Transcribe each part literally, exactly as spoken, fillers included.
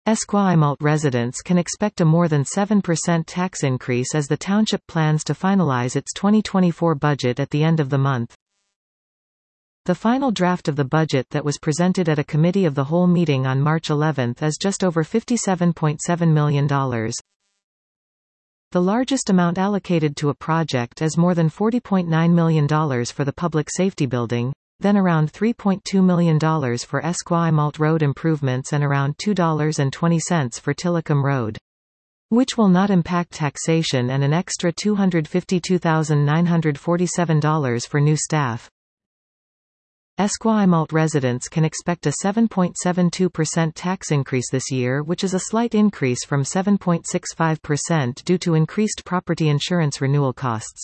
Esquimalt residents can expect a more than seven percent tax increase as the township plans to finalize its twenty twenty-four budget at the end of the month. The final draft of the budget that was presented at a committee of the whole meeting on March eleventh is just over fifty-seven point seven million dollars. The largest amount allocated to a project is more than forty point nine million dollars for the public safety building, then around three point two million dollars for Esquimalt Road improvements and around two dollars and twenty cents for Tillicum Road, which will not impact taxation, and an extra two hundred fifty-two thousand nine hundred forty-seven dollars for new staff. Esquimalt residents can expect a seven point seven two percent tax increase this year, which is a slight increase from seven point six five percent due to increased property insurance renewal costs.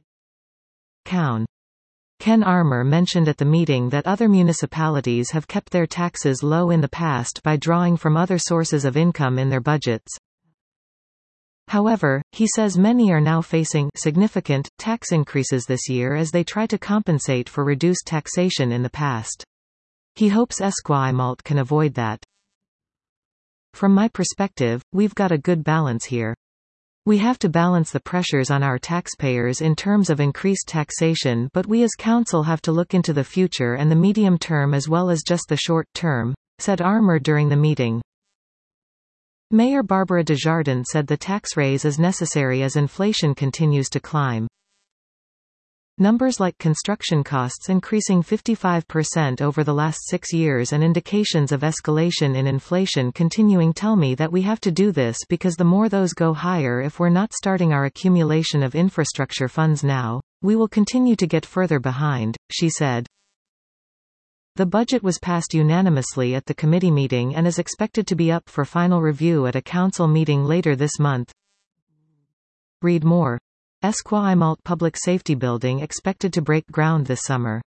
Coun. Ken Armour mentioned at the meeting that other municipalities have kept their taxes low in the past by drawing from other sources of income in their budgets. However, he says many are now facing significant tax increases this year as they try to compensate for reduced taxation in the past. He hopes Esquimalt can avoid that. From my perspective, we've got a good balance here. We have to balance the pressures on our taxpayers in terms of increased taxation, but we as council have to look into the future and the medium term as well as just the short term, said Armour during the meeting. Mayor Barbara Desjardins said the tax raise is necessary as inflation continues to climb. Numbers like construction costs increasing fifty-five percent over the last six years and indications of escalation in inflation continuing tell me that we have to do this, because the more those go higher, if we're not starting our accumulation of infrastructure funds now, we will continue to get further behind, she said. The budget was passed unanimously at the committee meeting and is expected to be up for final review at a council meeting later this month. Read more. Esquimalt Public Safety Building expected to break ground this summer.